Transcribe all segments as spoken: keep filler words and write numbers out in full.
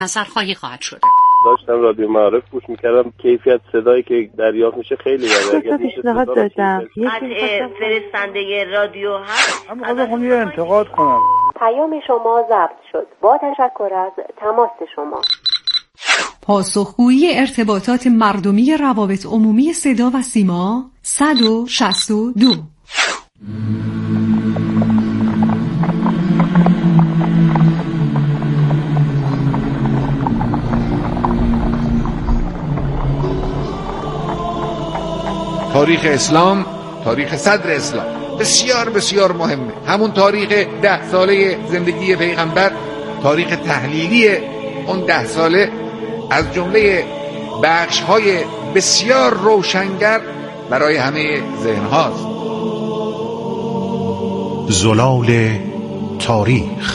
نظرخواهی خواهد شد. داشتم رادیو معارف گوش میکردم، کیفیت صدایی که دریافت میشه خیلی بده. پیشنهاد دادم قطع فرستنده رادیو هست. اما خواستم یه انتقاد کنم. پیام شما ضبط شد. با تشکر از تماس شما. پاسخگویی ارتباطات مردمی روابط عمومی صدا و سیما صد و شصت و دو. تاریخ اسلام، تاریخ صدر اسلام بسیار بسیار مهمه. همون تاریخ ده ساله زندگی پیغمبر، تاریخ تحلیلی اون ده ساله از جمله بخش‌های بسیار روشنگر برای همه ذهن هاست. زلال تاریخ.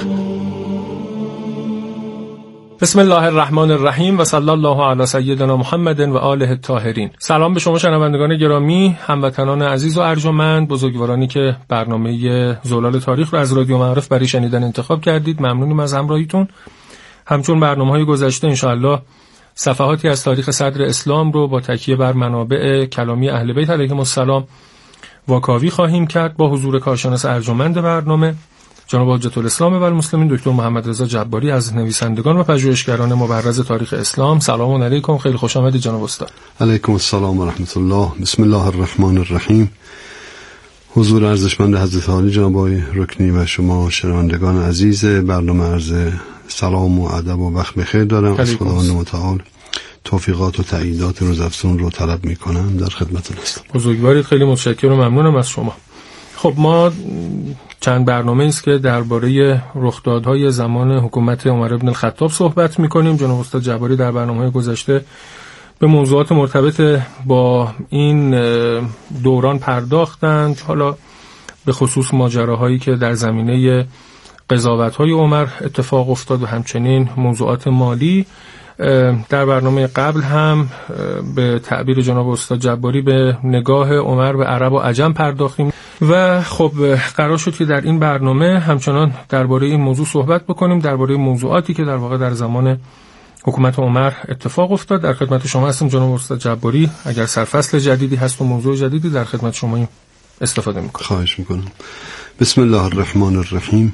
بسم الله الرحمن الرحیم و صلی الله علی سیدنا محمد و آله الطاهرین. سلام به شما شنوندگان گرامی، هموطنان عزیز و ارجمند، بزرگوارانی که برنامه زلال تاریخ رو از رادیو معارف برای شنیدن انتخاب کردید. ممنونیم از همراهیتون. همچون برنامه‌های گذشته انشاءالله صفحاتی از تاریخ صدر اسلام رو با تکیه بر منابع کلامی اهل بیت علیهم السلام واکاوی خواهیم کرد با حضور کارشناس ارجمند برنامه جناب حجت الاسلام و المسلمین دکتر محمد رضا جباری از نویسندگان و پژوهشگران مبرز تاریخ اسلام. سلام علیکم، خیلی خوش آمدید جناب استاد. علیکم السلام و رحمت الله. بسم الله الرحمن الرحیم. حضور ارزشمند حضرت عالی جناب آقای رکنی و شما شنوندگان عزیز برنامه عرض سلام و ادب و وقت بخیر دارم. از خداوند متعال توفیقات و تأییدات روزافزون رو طلب میکنم. در خدمتتون هستم. بزرگوارید، خیلی متشکرم و ممنونم از شما. خب ما چند برنامه است که درباره رخدادهای زمان حکومت عمر بن الخطاب صحبت می‌کنیم. جناب استاد جباری در برنامه‌های گذشته به موضوعات مرتبط با این دوران پرداختند، حالا به خصوص ماجراهایی که در زمینه قضاوت‌های عمر اتفاق افتاد و همچنین موضوعات مالی. در برنامه قبل هم به تعبیر جناب استاد جباری به نگاه عمر به عرب و عجم پرداختیم و خب قرار شد که در این برنامه همچنان درباره این موضوع صحبت بکنیم، درباره موضوعاتی که در واقع در زمان حکومت عمر اتفاق افتاد. در خدمت شما هستیم جناب استاد جباری. اگر سرفصل جدیدی هست و موضوع جدیدی در خدمت شما استفاده میکنم. خواهش میکنم. بسم الله الرحمن الرحیم.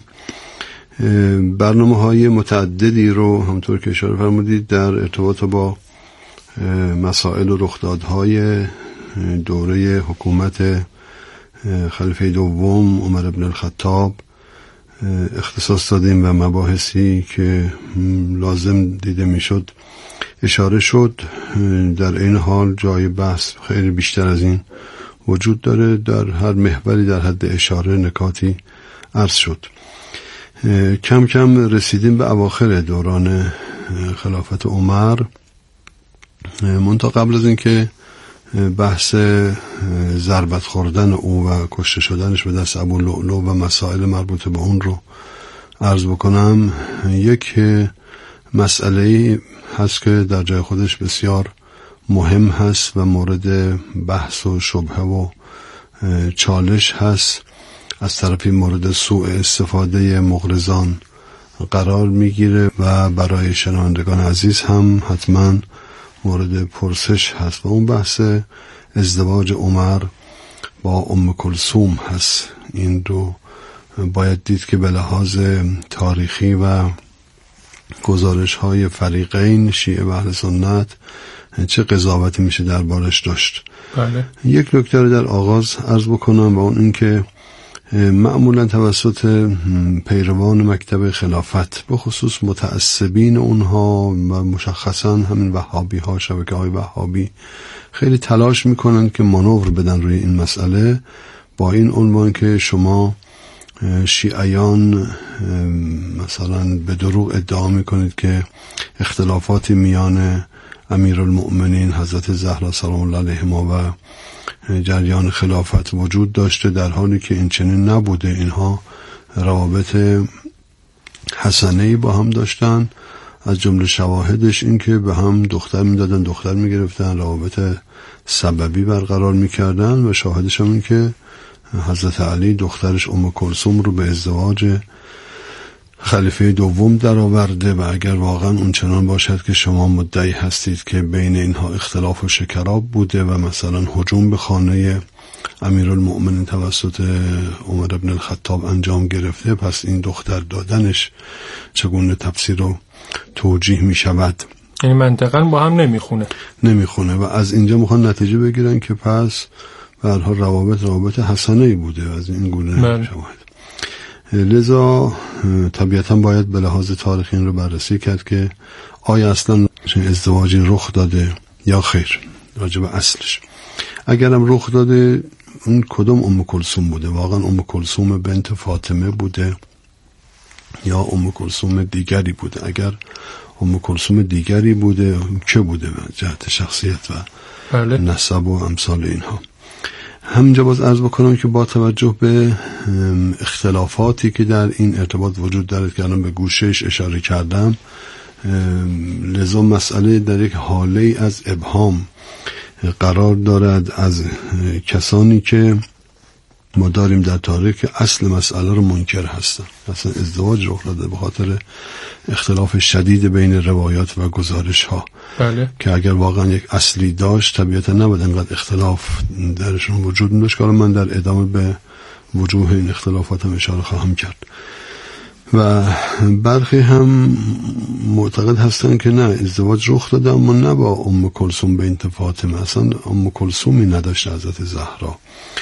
برنامه های متعددی رو همطور که اشاره فرمودید در ارتباط با مسائل و رخدادهای دوره حکومت خلیفه دوم عمر بن الخطاب اختصاص دادیم و مباحثی که لازم دیده میشد اشاره شد. در این حال جای بحث خیلی بیشتر از این وجود داره. در هر محوری در حد اشاره نکاتی عرض شد. کم کم رسیدیم به اواخر دوران خلافت عمر. منتها قبل از اینکه بحث ضربت خوردن او و کشته شدنش به دست ابو لؤلؤ و مسائل مربوط به اون رو عرض بکنم، یک مسئله هست که در جای خودش بسیار مهم هست و مورد بحث و شبهه و چالش هست. از طرفی مورد سوء استفاده مغرضان قرار میگیره و برای شنوندگان عزیز هم حتما مورد پرسش هست و اون بحث ازدواج عمر با ام کلثوم هست. این رو باید دید که به لحاظ تاریخی و گزارش های فریقین شیعه و اهل سنت چه قضاوتی میشه دربارش داشت. بله. یک نکته در آغاز عرض بکنم و اون این که معمولا توسط پیروان مکتب خلافت به خصوص متعصبین اونها و مشخصا همین وهابی ها، شبکه های وهابی خیلی تلاش میکنن که مانور بدن روی این مسئله با این عنوان که شما شیعیان مثلا به دروغ ادعا میکنید که اختلافاتی میان امیرالمؤمنین حضرت زهرا سلام الله علیها و جریان خلافت وجود داشته، در حالی که این چنین نبوده. اینها روابط حسنه‌ای با هم داشتن. از جمله شواهدش این که به هم دختر میدادن، دختر میگرفتن، روابط سببی برقرار میکردن و شاهدش هم این که حضرت علی دخترش ام کلثوم رو به ازدواج خلیفه دوم در آورده و اگر واقعا اون چنان باشد که شما مدعی هستید که بین اینها اختلاف و شکراب بوده و مثلا هجوم به خانه امیرالمؤمنین توسط عمر بن الخطاب انجام گرفته، پس این دختر دادنش چگونه تفسیر و توجیه می شود؟ یعنی منطقاً با هم نمیخونه نمیخونه و از اینجا میخوان نتیجه بگیرن که پس به هر حال روابط روابط حسنه‌ای بوده از این گونه شواهد. لذا طبیعتاً باید به لحاظ تاریخی این رو بررسی کرد که آیا اصلا ازدواجی رخ داده یا خیر، راجع به اصلش. اگرم رخ داده اون کدوم ام کلثوم بوده؟ واقعا ام کلثوم بنت فاطمه بوده یا ام کلثوم دیگری بوده؟ اگر ام کلثوم دیگری بوده که بوده جهت شخصیت و بله. نسب و امثال اینها. همینجا باز عرض بکنم که با توجه به اختلافاتی که در این ارتباط وجود دارد که الان به گوشهش اشاره کردم، لذا مسئله در یک حاله از ابهام قرار دارد از کسانی که ما داریم در تاریخ که اصل مسئله رو منکر هستن. اصلا ازدواج رخ داده به خاطر اختلاف شدید بین روایات و گزارش ها. بله. که اگر واقعا یک اصلی داشت طبیعتا نباید انقدر اختلاف درشون وجود داشت، که من در ادامه به وجوه این اختلافات هم اشاره خواهم کرد. و برخی هم معتقد هستن که نه، ازدواج رخ داده اما نه با ام کلثوم بنت فاطمه، اصلا ام کلثومی نداشت حضرت زهرا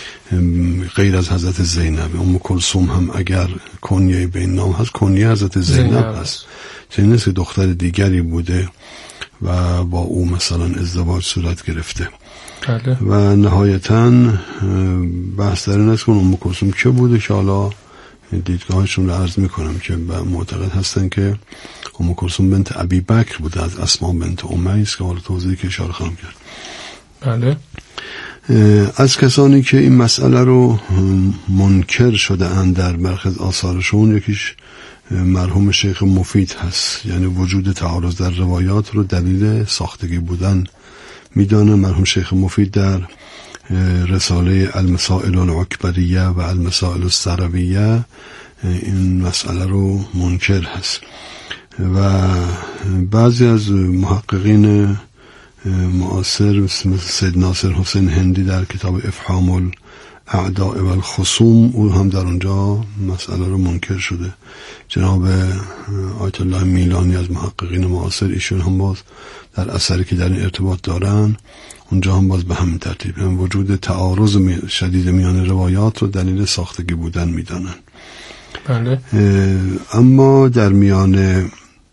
غیر از حضرت زینب. ام کلثوم هم اگر کنیه بین نام هست کنیه حضرت زینب هست، چنین نیست که دختر دیگری بوده و با او مثلا ازدواج صورت گرفته. بله. و نهایتاً بحث در این است که ام کلثوم که بوده که حالا دیدگاهشون رو عرض میکنم که معتقد هستن که ام کلثوم بنت ابی بکر بوده از اسما بنت امیس که حالا توضیحی که اشاره خواهم کرد. بله. از کسانی که این مسئله رو منکر شده اند در برخی از آثارشون، یکیش مرحوم شیخ مفید هست، یعنی وجود تعارض در روایات رو دلیل ساختگی بودن میدانه. مرحوم شیخ مفید در رساله المسائل العکبریه و المسائل السرویه این مسئله رو منکر هست و بعضی از محققین معاصر مثل سید ناصر حسین هندی در کتاب افهام الاعداء و الخصوم او هم در اونجا مسئله رو منکر شده. جناب آیت الله میلانی از محققین معاصر، ایشون هم باز در اثری که در این ارتباط دارن اونجا هم باز به همین ترتیب هم وجود تعارض شدید میان روایات رو دلیل ساختگی بودن میدانن. بله. اما در میان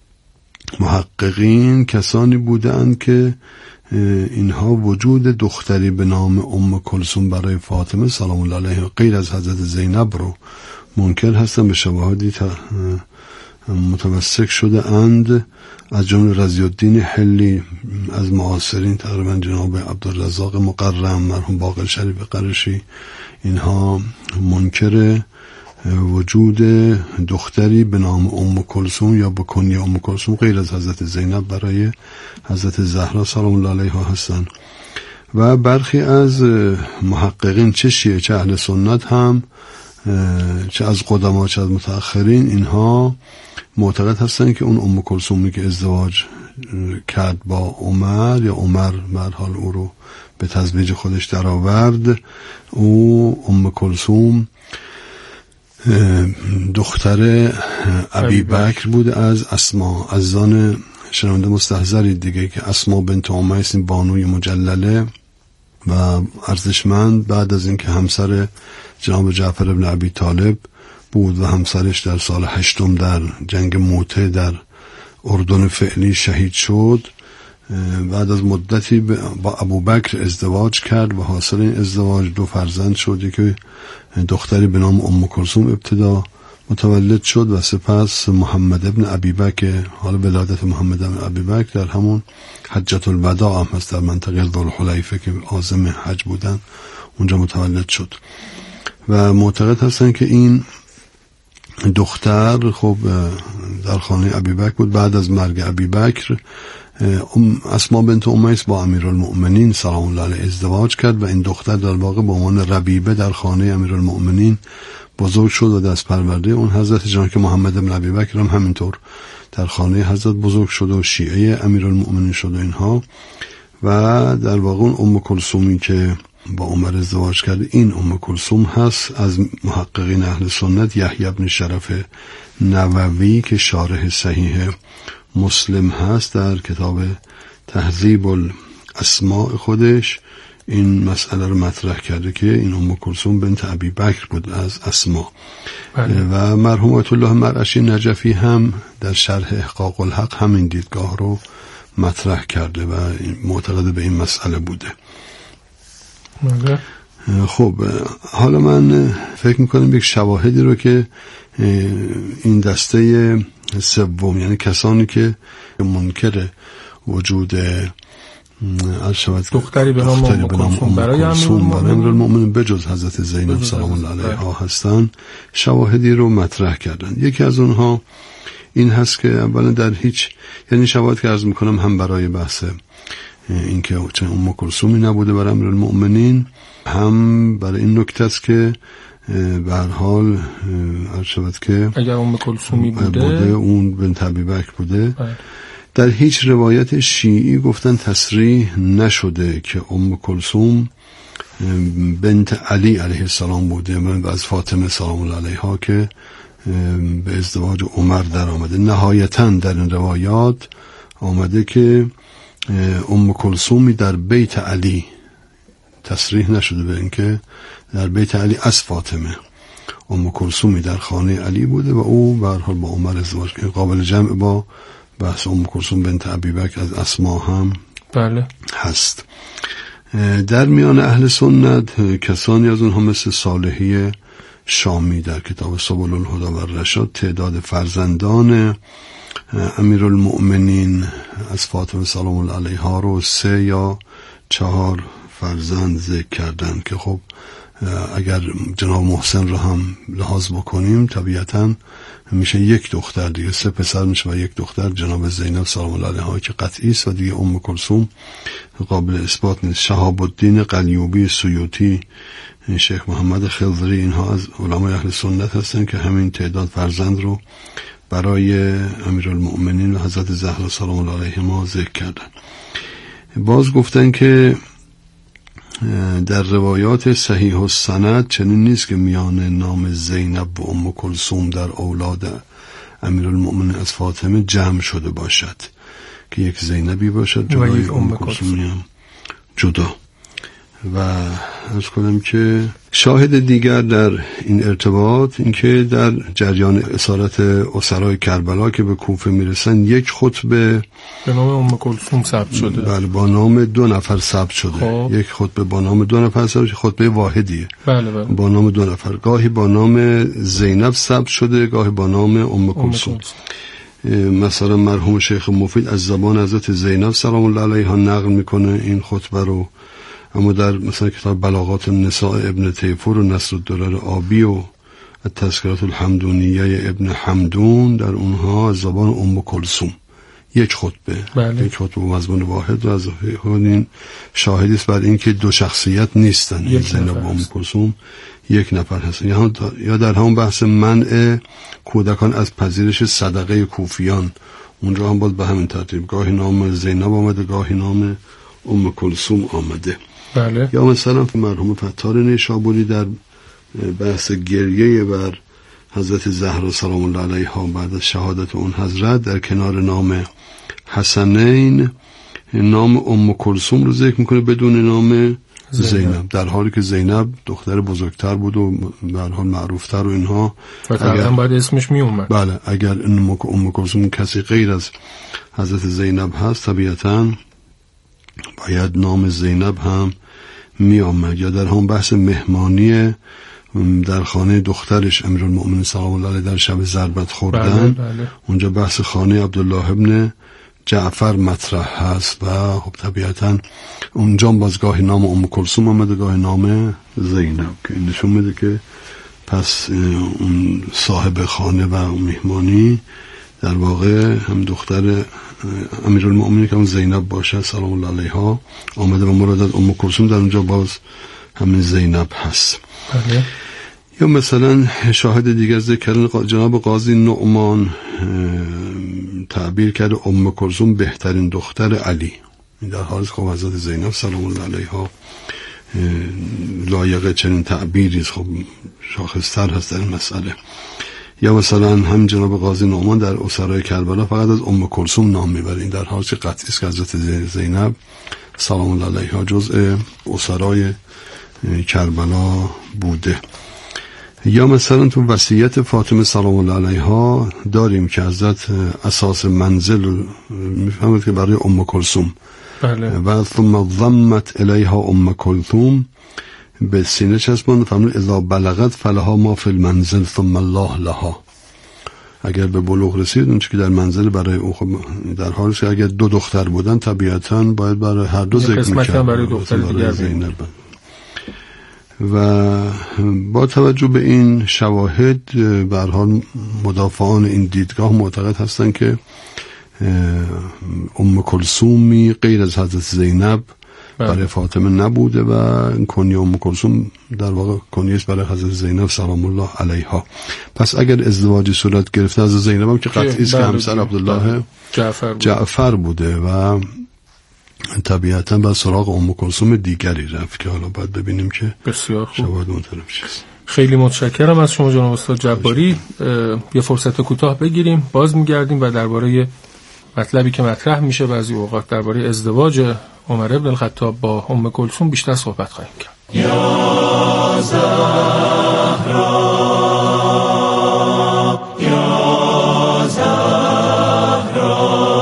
محققین کسانی بودند که اینها وجود دختری به نام ام کلثوم برای فاطمه سلام الله علیها غیر از حضرت زینب رو منکر هستن. به شواهدی متمسک شده اند، از جمله رضی الدین حلی از معاصرین، تقریبا جناب عبدالرزاق مقرم، مرحوم باقر شریف قرشی، اینها منکر وجود دختری به نام ام کلثوم یا به کنیه ام کلثوم غیر از حضرت زینب برای حضرت زهرا سلام الله علیها هستند. و برخی از محققین چه شیعه چه اهل سنت هم، چه از قدما چه از متأخرین، اینها معتقد هستند که اون ام کلثومی که ازدواج کرد با عمر یا عمر به هر حال او رو به تزویج خودش درآورد، او ام کلثوم دختر ابی بکر بود از اسما، از زان شنونده مستحضری دیگه که اسما بنت امیس بانوی مجلله و ارزشمند، بعد از اینکه همسر جناب جعفر ابن ابی طالب بود و همسرش در سال هشتم در جنگ موته در اردن فعلی شهید شد، بعد از مدتی با ابوبکر ازدواج کرد و حاصل این ازدواج دو فرزند شد که دختری به نام ام کلثوم ابتدا متولد شد و سپس محمد ابن ابی بکر، حالا ولادت محمد ابن ابی بکر در همون حجة الوداع هم هست در منطقه ذوالحلیفه که عازم حج بودن، اونجا متولد شد و معتقد هستن که این دختر خب در خانه ابی بکر بود. بعد از مرگ ابی بکر اسما بنت امیس با امیرالمؤمنین سلام الله علیه ازدواج کرد و این دختر در واقع به عنوان ربیبه در خانه امیرالمؤمنین بزرگ شد و دست پرورده اون حضرت جان که محمد بن ابی بکر هم همینطور در خانه حضرت بزرگ شد و شیعه امیرالمؤمنین شد و اینها. و در واقع اون ام کلثومی که با عمر ازدواج کرده این ام کلثوم هست. از محققین اهل سنت یحیی بن شرف نووی که شارح صحیح مسلم هست در کتاب تهذیب الاسماء خودش این مسئله رو مطرح کرده که این ام کلثوم بنت ابی بکر بود از اسما. بله. و مرحوم آیت الله مرعشی نجفی هم در شرح احقاق الحق همین دیدگاه رو مطرح کرده و معتقد به این مسئله بوده. بله. خب حالا من فکر میکنم یک شواهدی رو که این دسته سوم یعنی کسانی که منکر وجود دختری به نام ام کلثوم برای امیرالمؤمنین بجز حضرت زینب سلام الله علیها هستن شواهدی رو مطرح کردن. یکی از اونها این هست که اولا در هیچ یعنی شواهد که عرض میکنم هم برای بحث این که چه ام کلثومی نبوده برای امیرالمؤمنین هم برای این نکته است که به هر حال عرض شود که اگر ام کلثومی بوده, بوده اون بنت ابی بکر بوده. در هیچ روایت شیعی گفتن تصریح نشده که ام کلثوم بنت علی علیه السلام بوده و از فاطمه سلام الله علیها که به ازدواج عمر در آمده. نهایتاً در این روایات آمده که ام کلثومی در بیت علی تصریح نشده به اینکه در بیت علی از فاطمه. ام کلثومی در خانه علی بوده و او به هر حال با عمر ازدواج کرده. قابل جمع با بحث ام کلثوم بنت ابی بکر از اسما هم بله هست. در میان اهل سنت کسانی از اونها مثل صالحی شامی در کتاب سبل الهدی و الرشاد تعداد فرزندان امیرالمؤمنین از فاطمه سلام الله علیها رو سه یا چهار فرزند ذکر کردن که خب اگر جناب محسن رو هم لحاظ بکنیم طبیعتاً میشه یک دختر دیگه، سه پسر میشه و یک دختر جناب زینب سلام الله علیها که قطعی است و دیگه ام کلثوم قابل اثبات نیست. شهاب الدین قلیوبی سیوطی، شیخ محمد خضری اینها از علمای اهل سنت هستن که همین تعداد فرزند رو برای امیرالمؤمنین و حضرت زهرا سلام الله علیهما ذکر کردن. باز گفتن که در روایات صحیح السند چنین نیست که میان نام زینب و ام کلثوم در اولاد امیرالمؤمنین از فاطمه جمع شده باشد که یک زینبی باشد جلوی ام کلثومی هم جدا. و عرض کنم که شاهد دیگر در این ارتباط این که در جریان اسارت اسرای کربلا که به کوفه میرسن یک خطبه به نام ام کلثوم ثبت شده. بله با نام دو نفر ثبت شده. خوب. یک خطبه با نام دو نفر ثبت شده، خطبه واحدیه. بله بله. با نام دو نفر، گاهی با نام زینب ثبت شده گاهی با نام ام کلثوم. مثلا مرحوم شیخ مفید از زبان حضرت زینب سلام الله علیها نقل میکنه این خطبه رو، اما در مثلا کتاب بلاغات النساء ابن تیفور و نصر الدرر آبی و تذکرات الحمدونیه ابن حمدون در اونها از زبان ام کلثوم یک خطبه. بله. یک خطبه مضمون واحد و از این شاهدی است بر اینکه دو شخصیت نیستن، زینب و ام کلثوم یک نفر هستن. یا در همون بحث منع کودکان از پذیرش صدقه کوفیان اونجا هم باید به همین ترتیب گاهی نام زینب آمده گاهی نام ام کلثوم آمده. بله. یا مثلا مرحوم فتار نیشابوری در بحث گریه بر حضرت زهرا سلام الله علیها بعد از شهادت اون حضرت در کنار نام حسنین نام ام کلثوم رو ذکر میکنه بدون نام زینب, زینب. در حالی که زینب دختر بزرگتر بود و به هر حال معروفتر و اینها و طبعا باید اسمش می اومد. بله اگر ام کلثوم کسی غیر از حضرت زینب هست طبیعتاً باید نام زینب هم می آمد. یا در هم بحث مهمانی در خانه دخترش امیرالمؤمنین سلام الله علیه در شب ضربت خوردن. بله بله. اونجا بحث خانه عبدالله ابن جعفر مطرح هست و خب طبیعتا اونجا بازگاهی نام ام کلثوم آمده گاهی نام زینب که این نشون میده که پس اون صاحب خانه و مهمانی در واقع هم دختر امیرالمؤمنین که هم زینب باشه سلام الله علیها آمده و مراد از ام کلثوم در اونجا باز همین زینب هست. بله. یا مثلا شاهد دیگر ذکر جناب قاضی نعمان تعبیر کرده ام کلثوم بهترین دختر علی، در حالی که خب حضرت زینب سلام الله علیها لایق چنین تعبیری خب شاخص‌تر هست در این مسئله. یا مثلا هم جناب قاضی نعمان در اسرای کربلا فقط از ام کلثوم نام میبره، این در حالی که قطعی است که حضرت زینب سلام الله علیها جزء اسرای کربلا بوده. یا مثلا تو وصیت فاطمه سلام الله علیها داریم که حضرت اساس منزل میفهمید که برای ام کلثوم بله. و ثم ضمت الیها ام کلثوم به سینه چسباند فرمود اذا بلغت فلها ما فی المنزل ثم الله لها. اگر به بلوغ رسید اون چیزی که در منزل برای او، خب در حالی که اگر دو دختر بودن طبیعتاً باید برای هر دو ذکر می‌کرد، برای دختر دیگر زینب. و با توجه به این شواهد به هر حال مدافعان این دیدگاه معتقد هستند که ام کلثومی غیر از حضرت زینب برای فاطمه نبوده و این کنیه ام کلثوم در واقع کنیه است برای حضرت زینب سلام الله علیها. پس اگر ازدواجی صورت گرفته از زینب هم که قطعی است که همسر عبدالله جعفر, جعفر بوده و طبیعتاً با سراغ ام کلثوم دیگری رفت که حالا باید ببینیم که بسیار خوب شواهد اون طرف چیست. خیلی متشکرم از شما جناب استاد جباری. یه فرصت کوتاه بگیریم، باز میگردیم و درباره مطلبی که مطرح میشه بعضی اوقات درباره ازدواج عمر ابن الخطاب با ام کلثوم بیشتر صحبت خواهیم کرد. یا زهرا یا زهرا.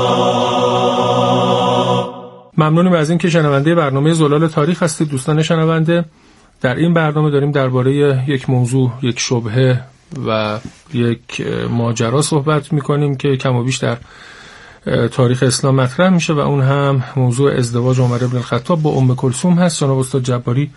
ممنونیم از این که شنونده برنامه زلال تاریخ هستید دوستان شنونده. در این برنامه داریم درباره یک موضوع، یک شبهه و یک ماجرا صحبت میکنیم که کم و بیش در تاریخ اسلام مطرح میشه و اون هم موضوع ازدواج عمر ابن الخطاب با ام کلثوم هست. جناب استاد جباری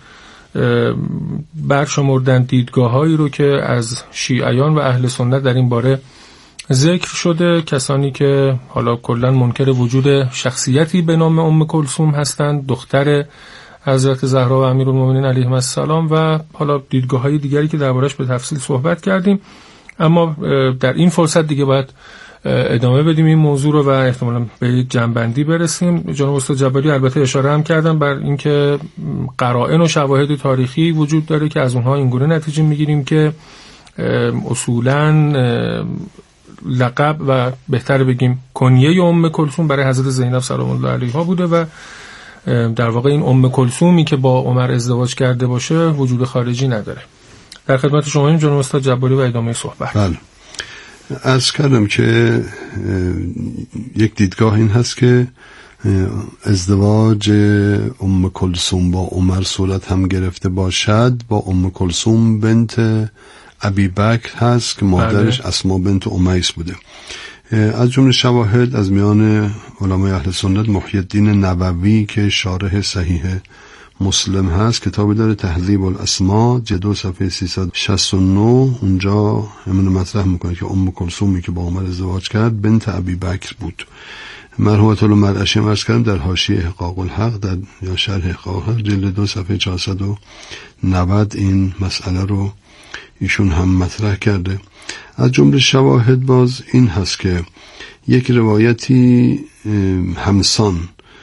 برشمردن دیدگاه‌هایی رو که از شیعیان و اهل سنت در این باره ذکر شده، کسانی که حالا کلا منکر وجود شخصیتی به نام ام کلثوم هستند، دختر حضرت زهرا و امیرالمومنین علیهم السلام، و حالا دیدگاه‌های دیگری که دربارش به تفصیل صحبت کردیم. اما در این فرصت دیگه باید ادامه بدیم این موضوع رو و احتمالاً به یک جنبندی برسیم. جناب استاد جباری البته اشاره هم کردن بر اینکه قرائن و شواهد تاریخی وجود داره که از اونها اینگونه نتیجه میگیریم که اصولاً لقب و بهتر بگیم کنیه ام کلثوم برای حضرت زینب سلام الله علیها بوده و در واقع این ام کلثومی که با عمر ازدواج کرده باشه وجود خارجی نداره. در خدمت شما این جناب استاد جباری و ادامه صحبت. بله. عرض کردم که یک دیدگاه این هست که ازدواج ام کلثوم با عمر صورت هم گرفته باشد با ام کلثوم بنت ابی بکر هست که مادرش اسما بنت امیس بوده. از جمله شواهد از میان علمای اهل سنت محی الدین نووی که شارح صحیح مسلم هست کتابی داره تهذیب الاسما جلد صفحه سیصد و شصت و نه، اونجا همین مطرح میکنه که ام کلثومی که با عمر ازدواج کرد بنت ابی بکر بود. مرحومة المرعشی عرض کردم در حاشیه احقاق الحق در یا شرح احقاق الحق جلد دو صفحه چهارصد و نود این مسئله رو ایشون هم مطرح کرده. از جمله شواهد باز این هست که یک روایتی همسان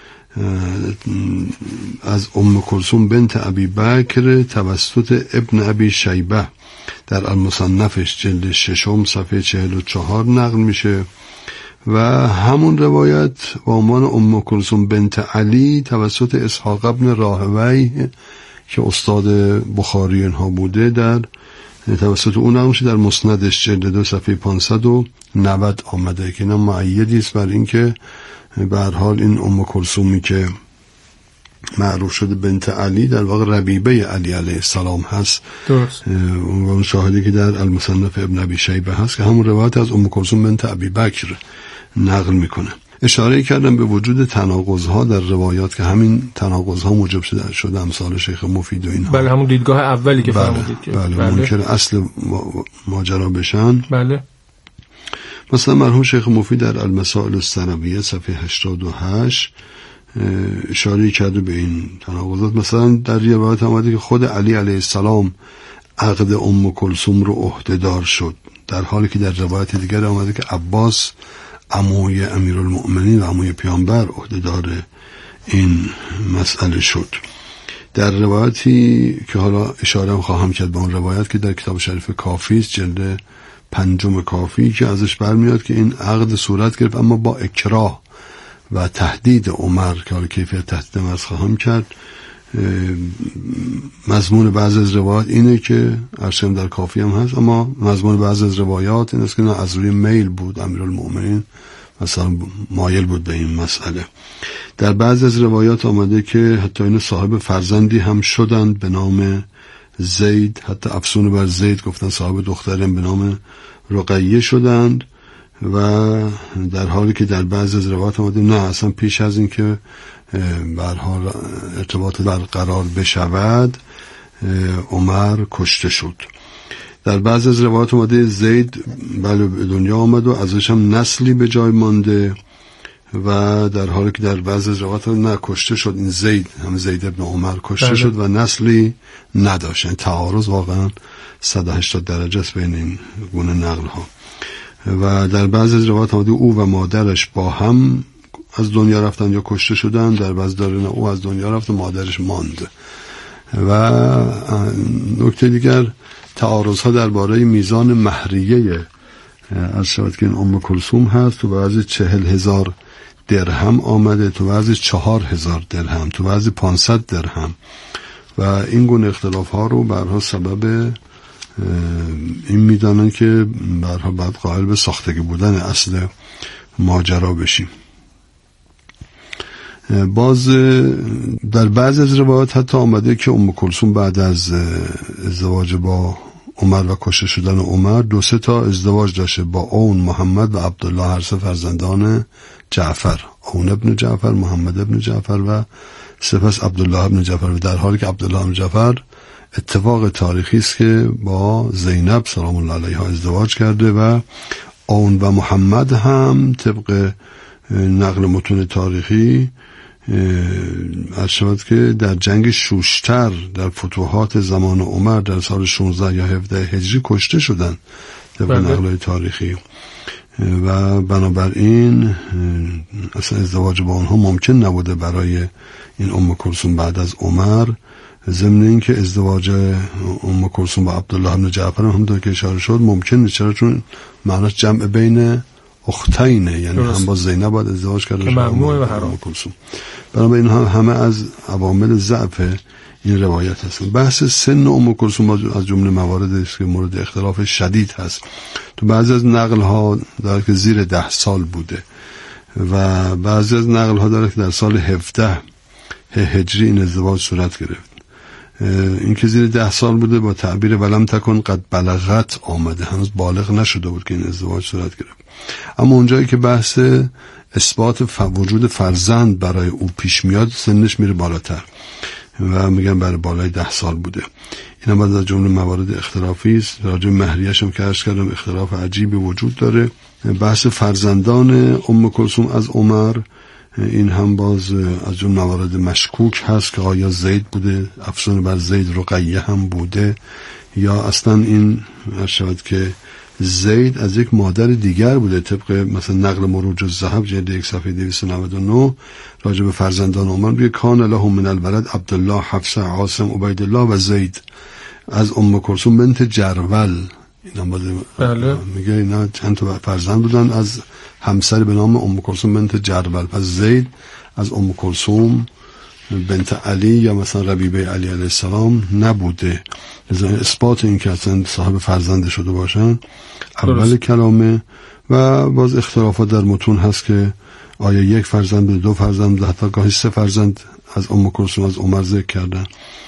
از ام کلثوم بنت ابی بکر توسط ابن ابی شیبه در المصنفش جلد ششم صفحه چهل و چهار نقل میشه و همون روایت با عنوان ام کلثوم بنت علی توسط اسحاق ابن راهوی که استاد بخاری اینها بوده در توسط اون نقل میشه در مسندش جلد دو صفحه پانصد و نود آمده که اینا معیدی است بر این که به هر حال این ام کلثومی که معروف شده بنت علی در واقع ربیبه علی علیه السلام هست. درست. و اون شاهدی که در المصنف ابن ابی شیبه هست که همون روایت از ام کلثوم بنت ابی بکر نقل میکنه. اشاره کردم به وجود تناقض‌ها در روایات که همین تناقض‌ها موجب شده شده امثال شیخ مفید و اینها. بله همون دیدگاه اولی که فرمودید که بله, بله. ممکن اصل ماجرا بشن. بله. مثلا مرحوم شیخ مفید در المسائل الثنویه صفحه هشتاد و هشت اشاره کرده به این تناقضات. مثلا در روایت آمده که خود علی علیه السلام عقد ام کلثوم رو عهدهدار شد، در حالی که در روایت دیگر آمده که عباس عموی امیرالمؤمنین و عموی پیامبر عهدهدار این مسئله شد. در روایتی که حالا اشاره خواهم کرد به اون روایت که در کتاب شریف کافی است، جلد پنجم کافی، که ازش برمیاد که این عقد صورت گرفت اما با اکراه و تهدید عمر، که حالا کیفیت تهدید مرز خواهم کرد. مضمون بعض از روایات اینه که ارشم در کافی هم هست، اما مضمون بعض از روایات این است که نه، از روی میل بود، امیرالمؤمنین مثلا مایل بود به این مسئله. در بعض از روایات آمده که حتی این صاحب فرزندی هم شدند به نام زید، حتی افسون بر زید گفتن صاحب دختری هم به نام رقیه شدند، و در حالی که در بعض از روایات آمده نه، اصلا پیش از این که به هر حال ارتباط برقرار بشود عمر کشته شد. در بعض از روایات اومده زید بله به دنیا آمد و ازش هم نسلی به جای مانده، و در حالی که در بعض از روایات نه، کشته شد این زید، هم زید ابن عمر کشته بله. شد و نسلی نداشت. تعارض واقعا صد و هشتاد درجه است بین این گونه نقل ها. و در بعض از روایات اومده او و مادرش با هم از دنیا رفتن یا کشته شدن، در بعض داره نه، او از دنیا رفت و مادرش ماند. و نکته دیگر تعارض ها درباره میزان مهریه از شود که این ام کلثوم هست، تو بعضی چهل هزار درهم آمده، تو بعضی چهار هزار درهم، تو بعضی پانصد درهم، و این گونه اختلاف ها رو برها سبب این میدانن که برها بعد قائل به ساختگی بودن اصل ماجرا بشیم. باز در بعض از روایات حتی آمده که ام کلثوم بعد از ازدواج با عمر و کشته شدن عمر دو سه تا ازدواج داشته با اون محمد و عبدالله، هر سه فرزندان جعفر، اون ابن جعفر، محمد ابن جعفر و سپس عبدالله ابن جعفر، و در حالی که عبدالله ابن جعفر اتفاق تاریخی است که با زینب سلام الله علیها ازدواج کرده، و اون و محمد هم طبق نقل متون تاریخی ارشد که در جنگ شوشتر در فتوحات زمان عمر در سال شانزده یا هفده هجری کشته شدن طبق نقل تاریخی، و بنابراین اصلا ازدواج با اونها ممکن نبوده برای این ام کلثوم بعد از عمر، ضمن این که ازدواج ام کلثوم با عبدالله بن جعفر هم همونطور که اشاره شد ممکن نیست، چرا؟ چون معناش جمع بین اختینه، یعنی درست. هم با زینب باید ازدواج کرده که ممنوعه و حرام. بنابراین همه از عوامل ضعف این روایت هستن. بحث سن ام کلثوم از جمله مواردی است که مورد اختلاف شدید هست. تو بعضی از نقل ها داره که زیر ده سال بوده و بعضی از نقل ها داره که در سال هفده هجری این ازدواج صورت گرفت. این که زیر ده سال بوده با تعبیر ولم تکن قد بلغت آمده، هنوز بالغ نشده بود که این ازدواج صورت گرفت. اما اونجایی که بحث اثبات وجود فرزند برای او پیش میاد سنش میره بالاتر و میگن برای بالای ده سال بوده. این هم از جمله موارد اختلافی است. راجع مهریه‌اش هم که عرض کردم اختلاف عجیبی وجود داره. بحث فرزندان ام کلثوم از عمر، این هم باز از اون موارد مشکوک هست که آیا زید بوده، افسون بر زید رقیه هم بوده، یا اصلا این شاید که زید از یک مادر دیگر بوده. طبق مثلا نقل مروج الذهب جلد یک صفحه دویست و نود و نه راجع به فرزندان عمر میگه کان لهم من الولد عبدالله، حفصه، عاصم، عبیدالله و زید. از ام کلثوم بنت جرول اینا بله. میگه اینا چند تا فرزند بودن از همسر به نام ام کلثوم بنت جرول. پس زید از ام کلثوم بنت علی یا مثلا ربیبه علی علیه السلام نبوده. لذا اثبات این که اصلا صاحب فرزند شده باشن اول کلامه. و باز اختلافات در متون هست که آیا یک فرزند به دو فرزند، حتی گاهی سه فرزند از ام کلثوم از عمر ذکر کردن.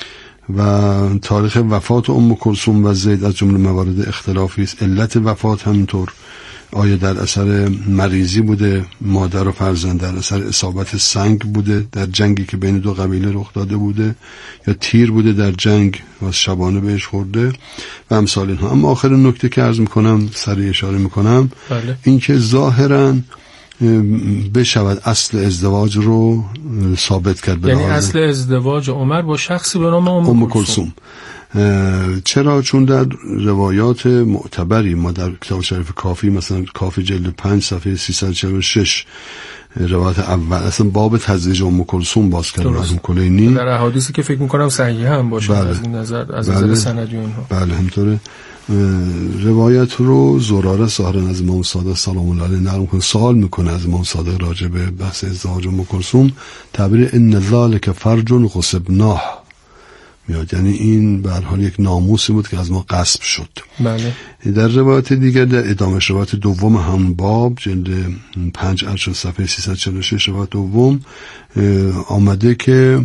و تاریخ وفات ام کلثوم و زید از جمله موارد اختلافی است. علت وفات همینطور، آیا در اثر مریضی بوده مادر و فرزند، در اثر اصابت سنگ بوده در جنگی که بین دو قبیله رخ داده بوده، یا تیر بوده در جنگ و شبانه بهش خورده و امثال اینها. اما آخر نکته که عرض میکنم سریع اشاره میکنم بله. این که ظاهراً بشود اصل ازدواج رو ثابت کرد. یعنی اصل ازدواج عمر با شخصی به نام ام کلثوم. چرا؟ چون در روایات معتبری ما در کتاب شریف کافی، مثلا کافی جلد پنج صفحه سیصد و چهل و شش روایت اول اصلا باب تزویج ام کلثوم باز کرد مرحوم کلینی در احادیثی که فکر می‌کنم صحیح هم باشه. بله. از این نظر از نظر بله. سندی اونها بله همینطوره. روایت رو زراره ظاهرا از امام صادق سلام الله علیه نقل می‌کنه، سوال میکنه از امام صادق راجع به بحث ازدواج ام کلثوم، تعبیر ان ذلک فرج غصبناه میاد، یعنی این به هر حال یک ناموسی بود که از ما غصب شد. بله. در روایت دیگر در ادامه روایت دوم هم باب جلد پنج ارشد صفحه سیصد و چهل و شش روایت دوم آمده که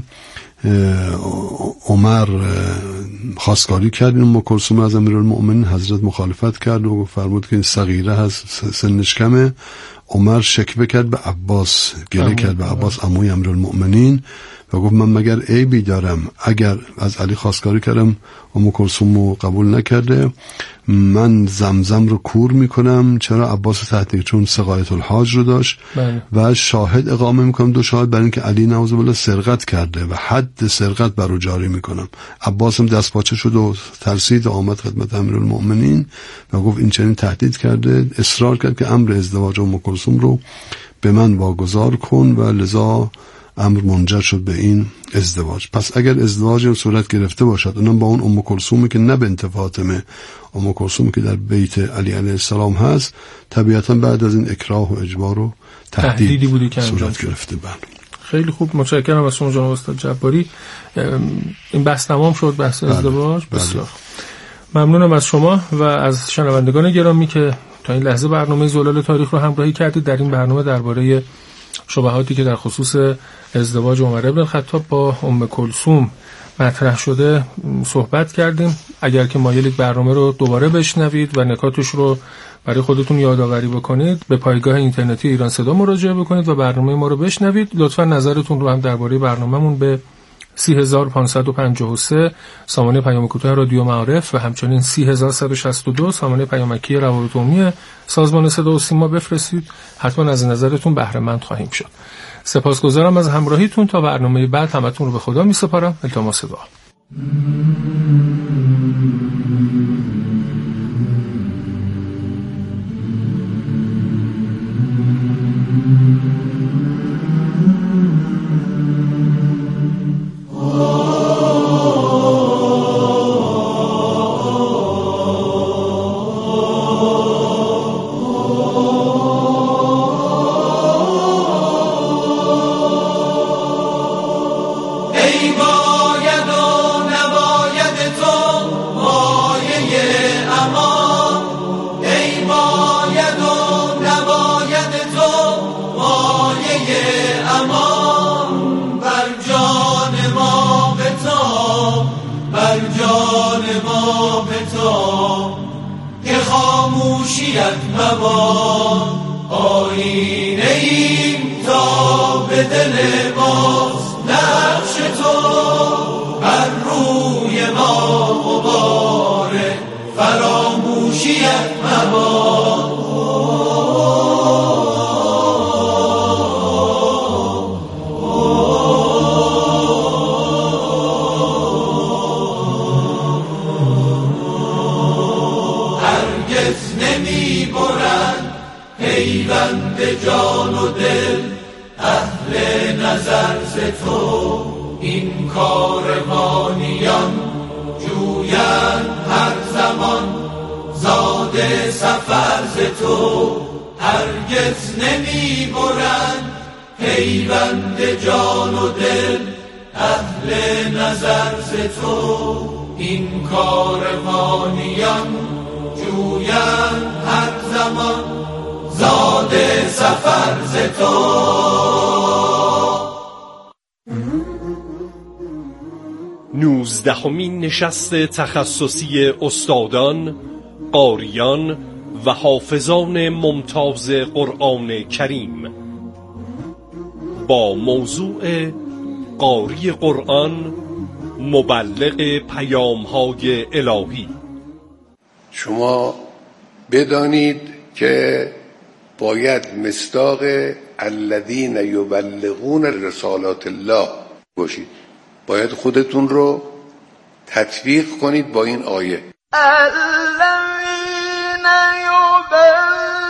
عمر خواستگاری کرد ام کلثوم از امیرالمؤمنین، حضرت مخالفت کرد و فرمود که این صغیره هست، سنش کمه. عمر شکوه کرد به عباس، گله کرد به عباس عموی امیرالمؤمنین و گفت من مگر عیبی دارم اگر از علی خواستگاری کردم ام کلثوم رو قبول نکرده، من زمزم رو کور میکنم. چرا؟ عباس تحقیق چون سقایت الحاج رو داشت بله. و شاهد اقامه میکنم، دو شاهد، برای اینکه علی نعوذ بالله سرقت کرده و حد سرقت بر او جاری میکنم. عباس هم دست پاچه شد و ترسید و آمد خدمت امیرالمؤمنین و گفت این چنین تهدید کرده، اصرار کرد که امر ازدواج ام کلثوم رو به من واگذار کن و لذا امر منجر شد به این ازدواج. پس اگر ازدواج هم صورت گرفته باشد اونم با اون ام کلثومی که نه بنت فاطمه، ام کلثومی که در بیت علی علیه السلام هست، طبیعتا بعد از این اکراه و اجبار و تهدید بودی که صورت گرفته. بله. خیلی خوب، متشکرم از شما جناب استاد جباری. این بحث تمام شد، بحث بله. ازدواج. بله. بسیار ممنونم از شما و از شنوندگان گرامی که تا این لحظه برنامه زلال تاریخ رو همراهی کردید. در این برنامه درباره شبهاتی که در خصوص ازدواج عمر بن الخطاب با ام کلثوم مطرح شده صحبت کردیم. اگر که مایلید برنامه رو دوباره بشنوید و نکاتش رو برای خودتون یادآوری بکنید، به پایگاه اینترنتی ایران صدا مراجعه بکنید و برنامه ما رو بشنوید. لطفا نظرتون رو هم درباره برنامه‌مون به سی هزار و پانصد و پنجاه و سه سامانه پیام کوتاه رادیو معارف و همچنین سی هزار و صد و شصت و دو سامانه پیامکی روابط عمومی سازمان صدا و سیما بفرستید. حتما از نظرتون بهره مند خواهیم شد. سپاسگزارم از همراهیتون. تا برنامه بعد همتون رو به خدا می‌سپارم. التماس دعا. نوزدهمین نشست تخصصی استادان، قاریان و حافظان ممتاز قرآن کریم با موضوع قاری قرآن مبلغ پیام‌های الهی. شما بدانید که باید مصداق الذین یبلغون رسالات الله باشید. باید خودتون رو تطبیق کنید با این آیه. الذین یبلغون